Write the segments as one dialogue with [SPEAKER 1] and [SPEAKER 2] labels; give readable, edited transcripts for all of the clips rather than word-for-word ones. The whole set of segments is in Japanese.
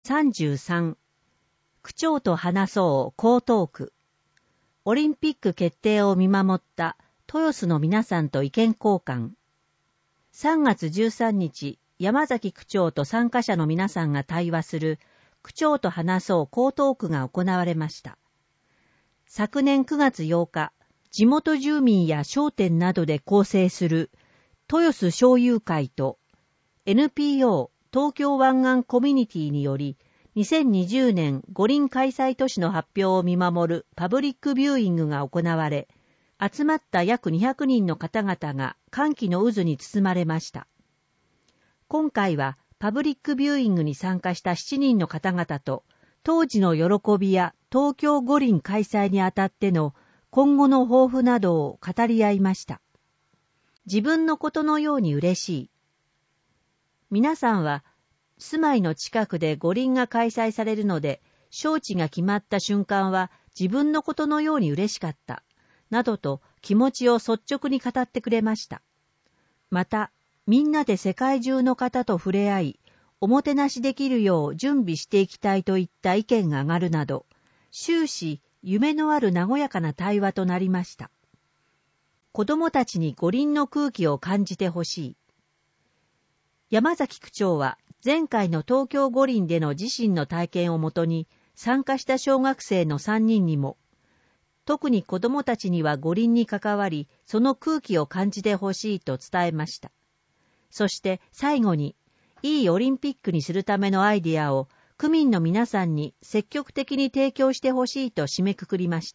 [SPEAKER 1] 33、区長と話そう江東区。オリンピック決定を見守った豊洲の皆さんと意見交換。3月13日、山崎区長と参加者の皆さんが対話する区長と話そう江東区が行われました。昨年9月8日、地元住民や商店などで構成する豊洲商友会と NPO 東京湾岸コミュニティにより2020年五輪開催都市の発表を見守るパブリックビューイングが行われ、集まった約200人の方々が歓喜の渦に包まれました。今回はパブリックビューイングに参加した7人の方々と、当時の喜びや東京五輪開催にあたっての今後の抱負などを語り合いました。自分のことのように嬉しい。皆さんは、住まいの近くで五輪が開催されるので、招致が決まった瞬間は自分のことのように嬉しかった、などと気持ちを率直に語ってくれました。また、みんなで世界中の方と触れ合い、おもてなしできるよう準備していきたいといった意見が上がるなど、終始夢のある和やかな対話となりました。子どもたちに五輪の空気を感じてほしい。山崎区長は前回の東京五輪での自身の体験をもとに参加した小学生の3人にも、特に子どもたちには五輪に関わり、その空気を感じてほしいと伝えました。そして最後に、いいオリンピックにするためのアイデアを区民の皆さんに積極的に提供してほしいと締めくくりました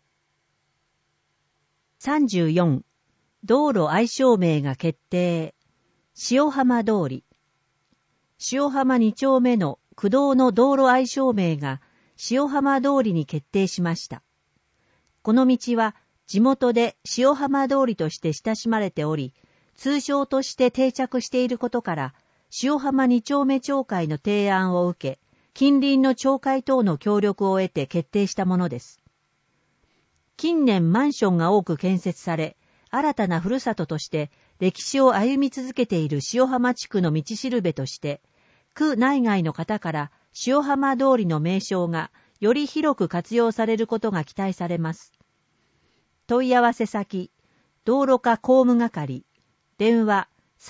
[SPEAKER 1] 。34、道路愛称名が決定。塩浜通り。塩浜2丁目の区道の道路愛称名が塩浜通りに決定しました。この道は地元で塩浜通りとして親しまれており、通称として定着していることから、塩浜2丁目町会の提案を受け、近隣の町会等の協力を得て決定したものです。近年マンションが多く建設され、新たなふるさととして歴史を歩み続けている塩浜地区の道しるべとして、区内外の方から塩浜通りの名称がより広く活用されることが期待されます。問い合わせ先、道路課工務係、電話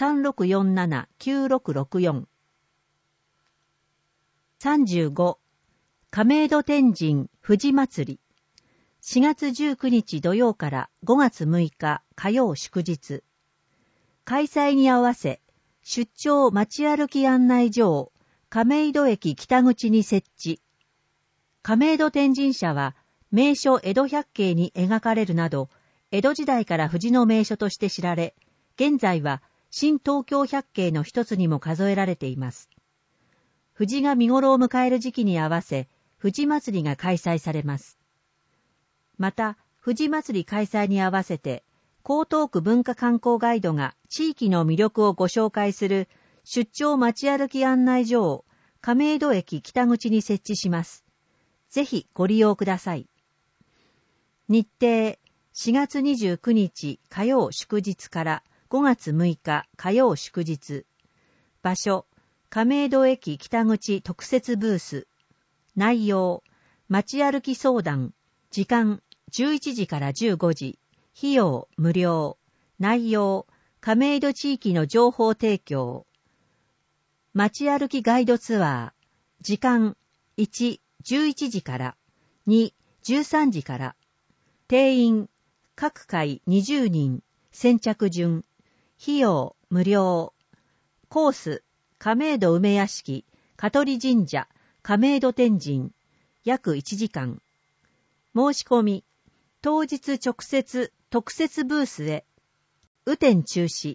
[SPEAKER 1] 3647-9664。35、亀戸天神富士祭り。4月19日土曜から5月6日火曜祝日。開催に合わせ、出張街歩き案内所を亀戸駅北口に設置。亀戸天神社は名所江戸百景に描かれるなど、江戸時代から富士の名所として知られ、現在は新東京百景の一つにも数えられています。富士が見頃を迎える時期に合わせ、富士祭りが開催されます。また、富士祭り開催に合わせて、江東区文化観光ガイドが地域の魅力をご紹介する出張街歩き案内所を亀戸駅北口に設置します。ぜひご利用ください。日程、4月29日火曜祝日から5月6日火曜祝日。場所、亀戸駅北口特設ブース。内容、街歩き相談。時間、11時から15時。費用、無料。内容、亀戸地域の情報提供。街歩きガイドツアー。時間、1、11時から。2、13時から。定員、各回20人。先着順。費用、無料。コース、亀戸梅屋敷、香取神社、亀戸天神。約1時間。申し込み、当日直接特設ブースへ。雨天中止。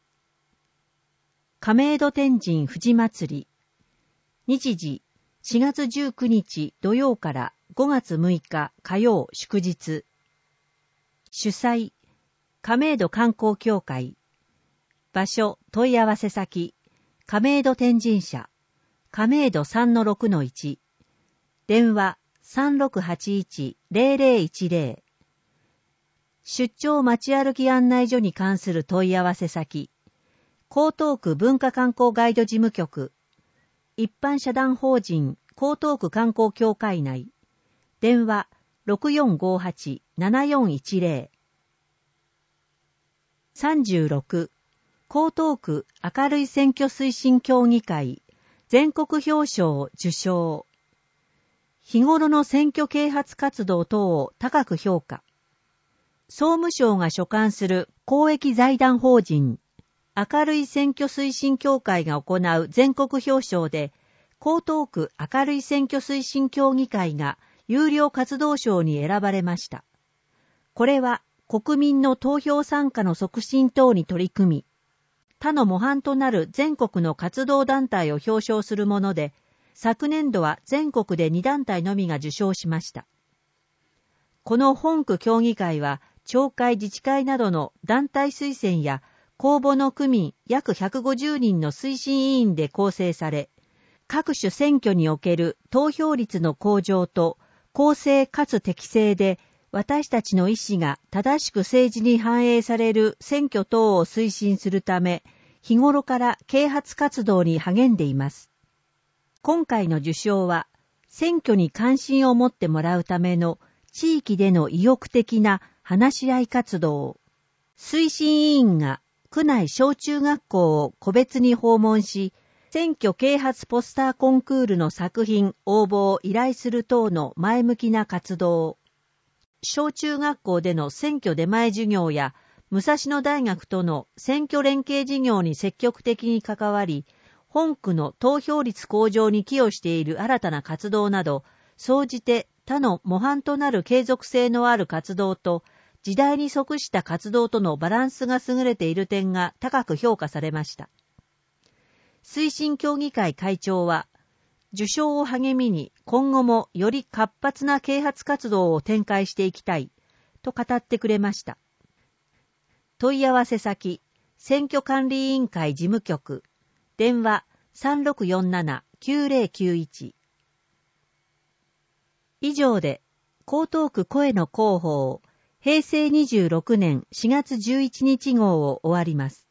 [SPEAKER 1] 亀戸天神富士祭り。日時、4月19日土曜から5月6日火曜祝日。主催、亀戸観光協会。場所、問い合わせ先、亀戸天神社、亀戸 3-6-1。電話、3681-0010。出張街歩き案内所に関する問い合わせ先、江東区文化観光ガイド事務局、 一般社団法人江東区観光協会内。電話 6458-7410。36、江東区明るい選挙推進協議会全国表彰受賞。日頃の選挙啓発活動等を高く評価。総務省が所管する公益財団法人明るい選挙推進協会が行う全国表彰で、江東区明るい選挙推進協議会が優良活動賞に選ばれました。これは国民の投票参加の促進等に取り組み、他の模範となる全国の活動団体を表彰するもので、昨年度は全国で2団体のみが受賞しました。この本区協議会は、町会自治会などの団体推薦や公募の区民約150人の推進委員で構成され、各種選挙における投票率の向上と公正かつ適正で私たちの意思が正しく政治に反映される選挙等を推進するため、日頃から啓発活動に励んでいます。今回の受賞は、選挙に関心を持ってもらうための地域での意欲的な話し合い活動。推進委員が区内小中学校を個別に訪問し、選挙啓発ポスターコンクールの作品応募を依頼する等の前向きな活動。小中学校での選挙出前授業や武蔵野大学との選挙連携事業に積極的に関わり、本区の投票率向上に寄与している新たな活動など、総じて他の模範となる継続性のある活動と、時代に即した活動とのバランスが優れている点が高く評価されました。推進協議会会長は、受賞を励みに今後もより活発な啓発活動を展開していきたいと語ってくれました。問い合わせ先、選挙管理委員会事務局、電話 3647-9091。以上で、江東区声の広報、平成26年4月11日号を終わります。